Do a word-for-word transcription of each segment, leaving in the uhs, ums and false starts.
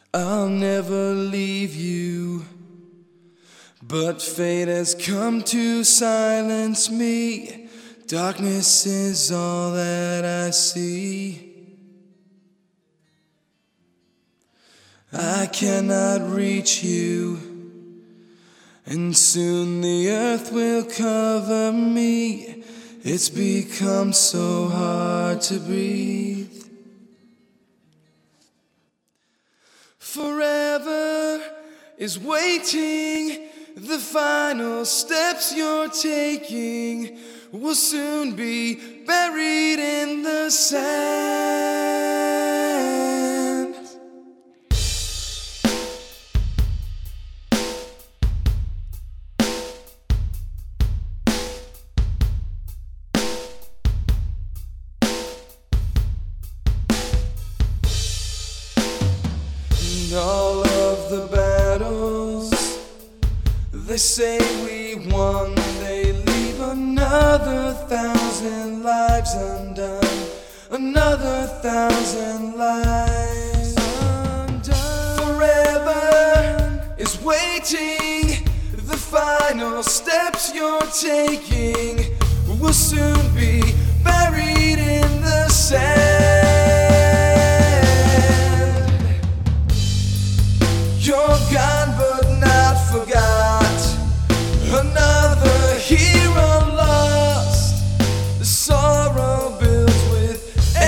I'll never leave you, but fate has come to silence me. Darkness is all that I see. I cannot reach you, and soon the earth will cover me. It's become so hard to breathe. Forever is waiting. The final steps you're taking will soon be buried in the sand. And all of the battles they say we won, they leave another thousand lives undone, another thousand lives undone. Forever is waiting. The final steps you're taking will soon be buried in the sand. You're gone but not forgot. Another hero lost. The sorrow builds with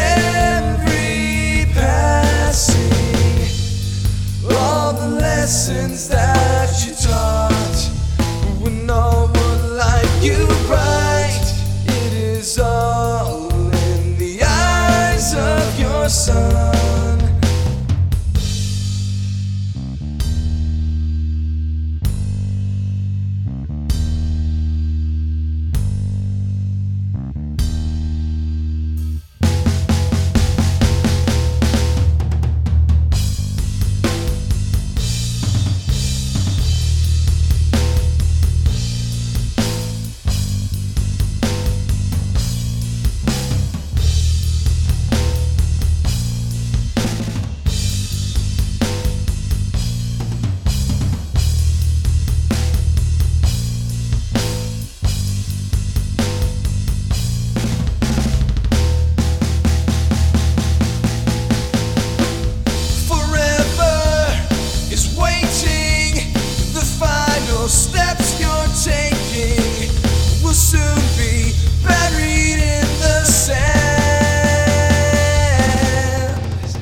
every passing. All the lessons that you taught when no one like you bright. It is all in the eyes of your son. Steps you're taking will soon be buried in the sand.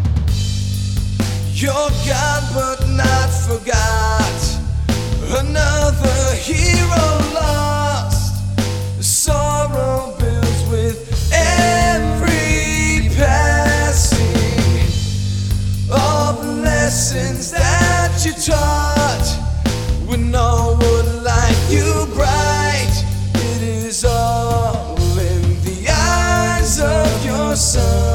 You're gone but not forgot. Another hero lost. The sorrow builds with every passing. All the lessons that you taught when no one like you bright. It is all in the eyes of your son.